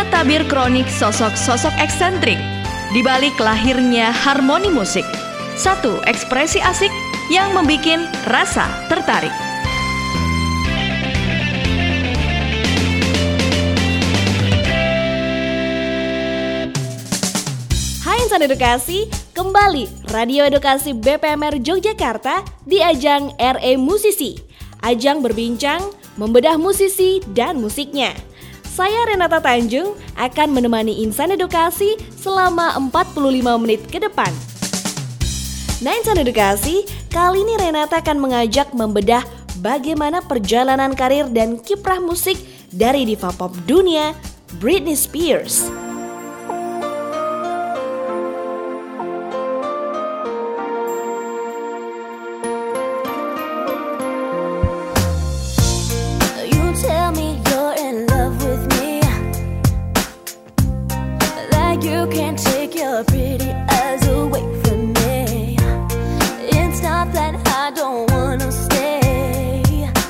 Membuka tabir kronik sosok-sosok eksentrik di balik lahirnya harmoni musik. Satu ekspresi asik yang membikin rasa tertarik. Hai insan edukasi, kembali Radio Edukasi BPMR Yogyakarta di ajang RE Musisi. Ajang berbincang, membedah musisi dan musiknya. Saya Renata Tanjung akan menemani insan edukasi selama 45 menit ke depan. Nah insan edukasi, kali ini Renata akan mengajak membedah bagaimana perjalanan karir dan kiprah musik dari diva pop dunia, Britney Spears. You can't take your pretty eyes away from me. It's not that I don't wanna stay,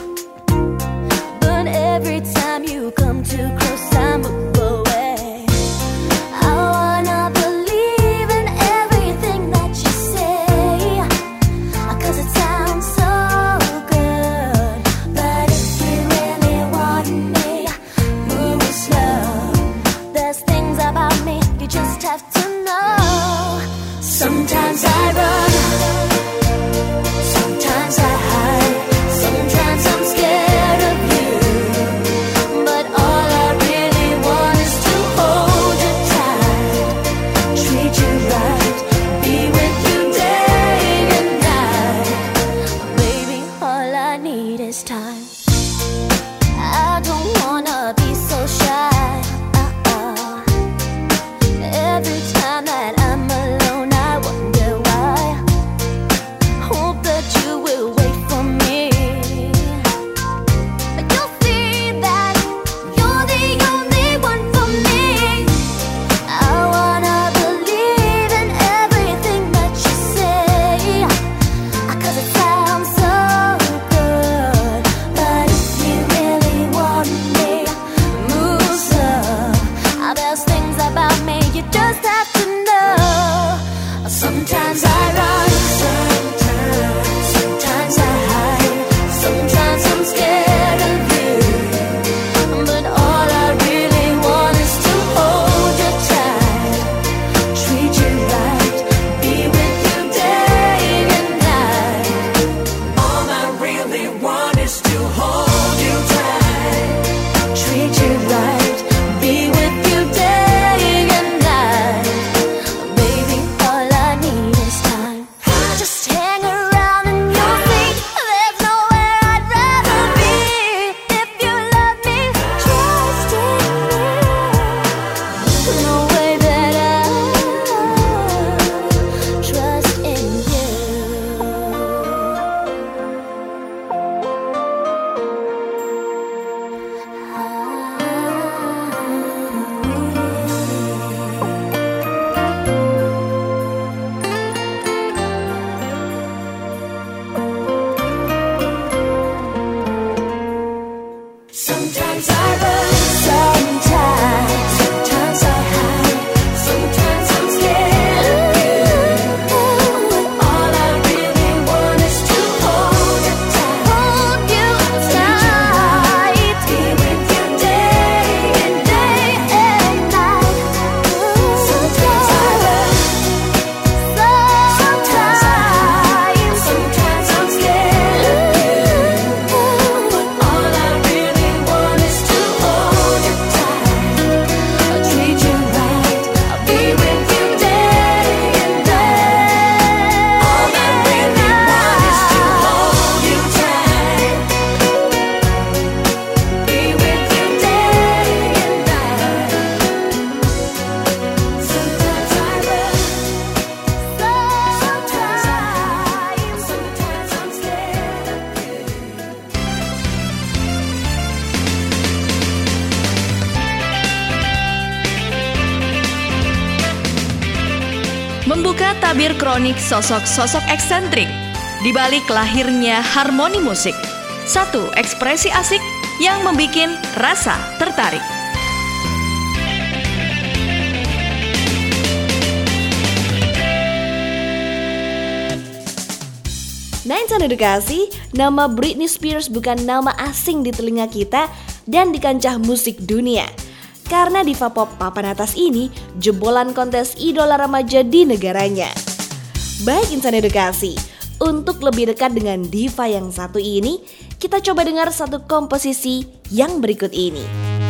but every time you come too close I move away. I wanna believe in everything that you say, 'cause it sounds so good. But if you really want me, move slow. There's things about me you just have to know. Sometimes I run, sometimes I hide, sometimes I'm scared of you, but all I really want is to hold you tight, treat you right, be with you day and night. Baby, all I need is time. I don't wanna be so shy. Every time that I'm alone, I wonder why. Hope that you will wait for me. But you'll see that you're the only one for me. I wanna believe in everything that you say, 'cause it sounds so good. But if you really want me, move slow. There's things about me you just have to know. Sometimes I run, sometimes I hide, sometimes I'm scared of you, but all I really want is to hold you tight, treat you right, be with you day and night. All I really want is to hold you tight, treat you right, be with you day and night. Baby, all I need is time. Just hang around and you'll see there's nowhere I'd rather be. If you love me, trust in me. No way that I trust in you. Sometimes I run, sometimes I hide, sometimes I'm scared of you, but all I really want is to hold you tight, be with you day and night. Sometimes I run, sometimes I'm scared of you, but all I really want is to hold you tight, treat you right, I'll be with you day and night. All I really want is to hold you tight, be with you day and night. Sometimes I run, sometimes I'm scared of you. Membuka tabir kronik sosok-sosok eksentrik di balik lahirnya harmoni musik. Satu ekspresi asik yang membikin rasa tertarik. Nah, insan edukasi, nama Britney Spears bukan nama asing di telinga kita dan di kancah musik dunia. Karena diva pop papan atas ini jebolan kontes idola remaja di negaranya. Baik insan edukasi, untuk lebih dekat dengan diva yang satu ini, kita coba dengar satu komposisi yang berikut ini.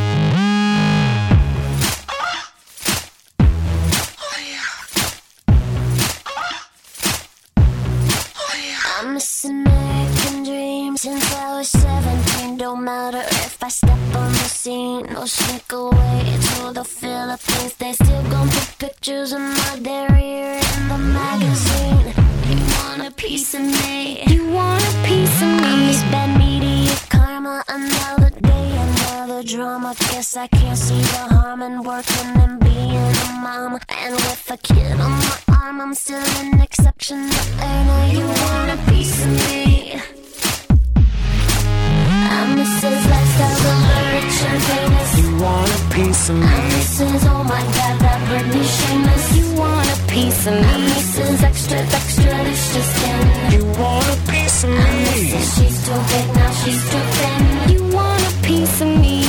I'm missing American dreams since I was 17. Don't matter if I step on the scene or sneak away to the Philippines. They still gon' put pictures of my derriere in the magazine. You want a piece of me? You want a piece of me? I'm this bad media karma. Another day, another drama. Guess I can't see the harm in working and being a mom. And with a kid on my arm, I'm still an exception. Now you want a piece of me? I'm Mrs. Lifestyle, the rich and famous. You want a piece of me? I'm Mrs. Oh my God, that Britney shameless. You want a piece of me? I'm Mrs. Extra, extra, delicious skin. You want a piece of I'm me? Mrs. She's too big, now she's too thin. You want a piece of me?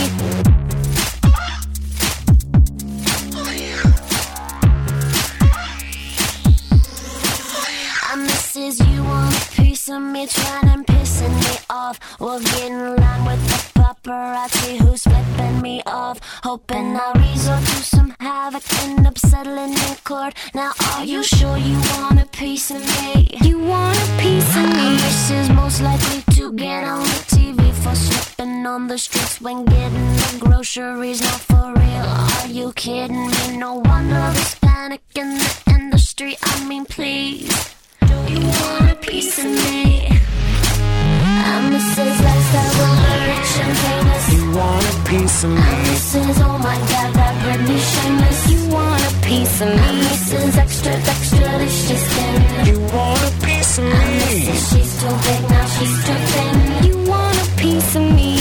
I'm Mrs. You want a piece of me? Trying and pissing me off. We'll get in line with the paparazzi who's flipping me off. Hoping I'll resort to some havoc, end up settling in court. Now are you sure you want a piece of me? You want a piece of me? Mrs. most likely to get on the TV for slipping on the streets when getting the groceries. Not for real, are you kidding me? No wonder there's panic in the industry. I mean, please, do you want a piece of me? I'm Mrs. Lifestyle, the rich and famous. You want a piece of me? I'm Mrs. Oh my God, that Britney shameless. You want a piece of I'm me? Mrs. Extra, extra, delicious skin. You want a piece of I'm me? Mrs. She's too big, now she's too thin. You want a piece of me?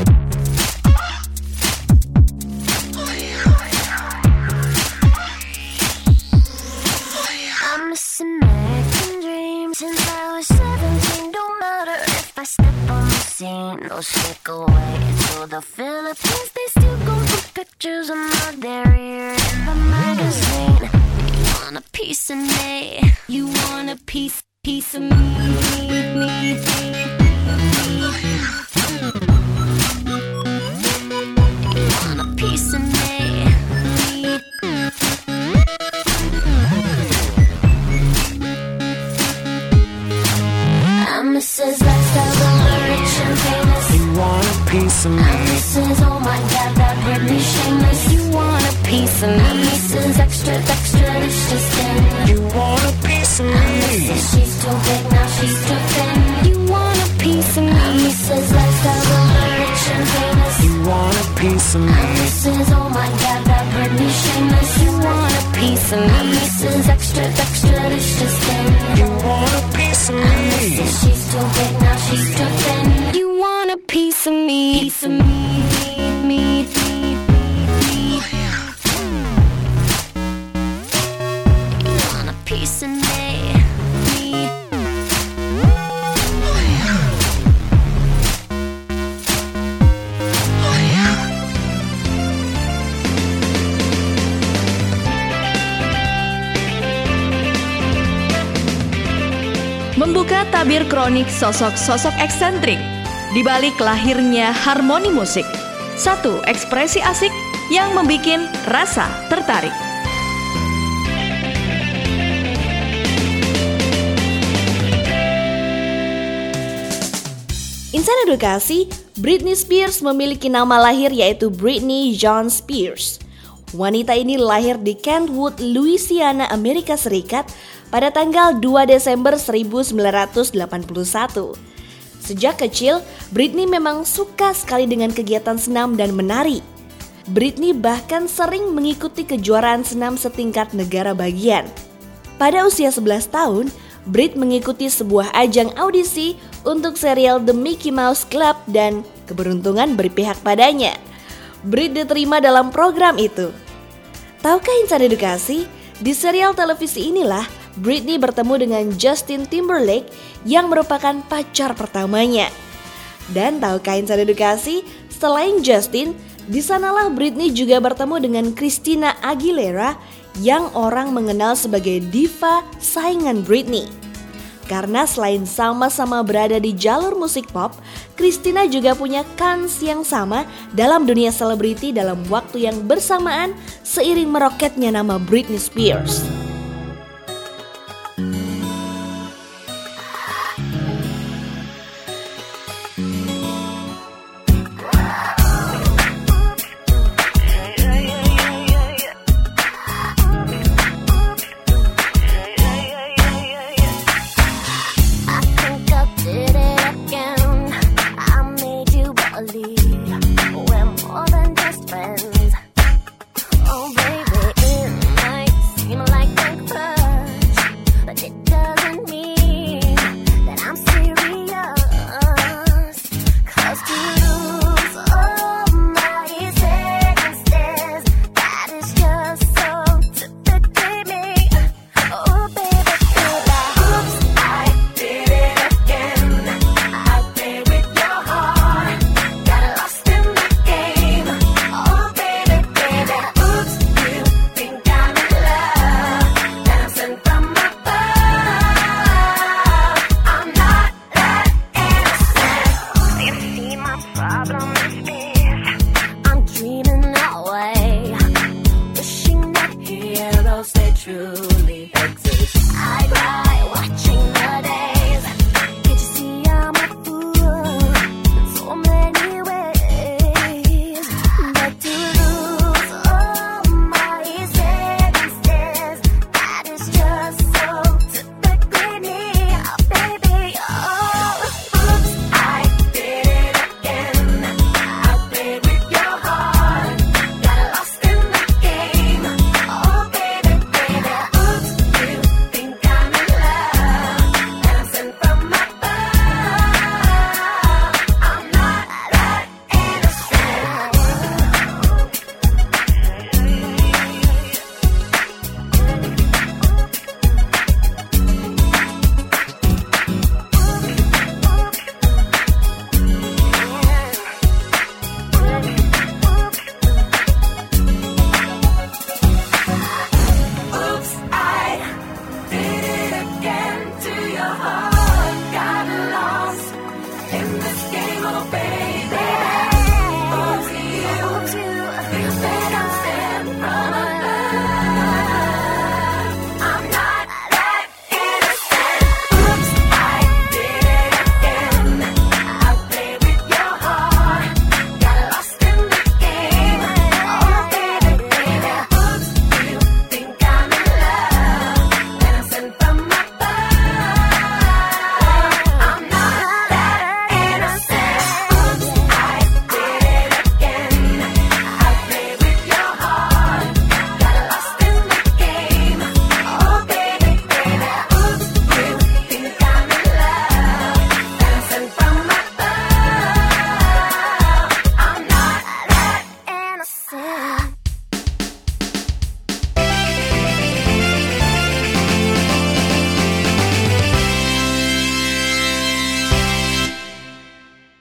I'm missing American dreams since I was 17. Don't matter if I step on the scene or sneak away to the Philippines. They still gon' put pictures of my derriere in the magazine. You want a piece of me? You want a piece of me? You want a piece of me? I'm Mrs. Lifestyle, the rich and famous. You want a piece of I'm me? Mrs. Oh my God, that Britney shameless. You want a piece of I'm me? Mrs. Extra, extra, delicious skin. You want a piece of I'm me? Mrs. She's too big, now she's too thin. You want a piece of I'm me? Mrs. Lifestyle, the rich and famous. You want a piece of I'm me? Mrs. Oh my God, that Britney shameless. You want a piece of I'm me? Mrs. Extra, extra, delicious skin. You want a piece of I'm me? Mrs. She's too big, now she's too thin. You want a piece of me? Piece of me? You want a piece of me? Membuka tabir kronik sosok-sosok eksentrik di balik lahirnya harmoni musik. Satu ekspresi asik yang membikin rasa tertarik. Insan edukasi, Britney Spears memiliki nama lahir yaitu Britney Jean Spears. Wanita ini lahir di Kentwood, Louisiana, Amerika Serikat pada tanggal 2 Desember 1981. Sejak kecil, Britney memang suka sekali dengan kegiatan senam dan menari. Britney bahkan sering mengikuti kejuaraan senam setingkat negara bagian. Pada usia 11 tahun, Brit mengikuti sebuah ajang audisi untuk serial The Mickey Mouse Club dan keberuntungan berpihak padanya. Brit diterima dalam program itu. Tahukah insan edukasi, di serial televisi inilah Britney bertemu dengan Justin Timberlake yang merupakan pacar pertamanya. Dan tahukah insan edukasi, selain Justin, di sanalah Britney juga bertemu dengan Christina Aguilera yang orang mengenal sebagai diva saingan Britney. Karena selain sama-sama berada di jalur musik pop, Christina juga punya kans yang sama dalam dunia selebriti dalam waktu yang bersamaan seiring meroketnya nama Britney Spears.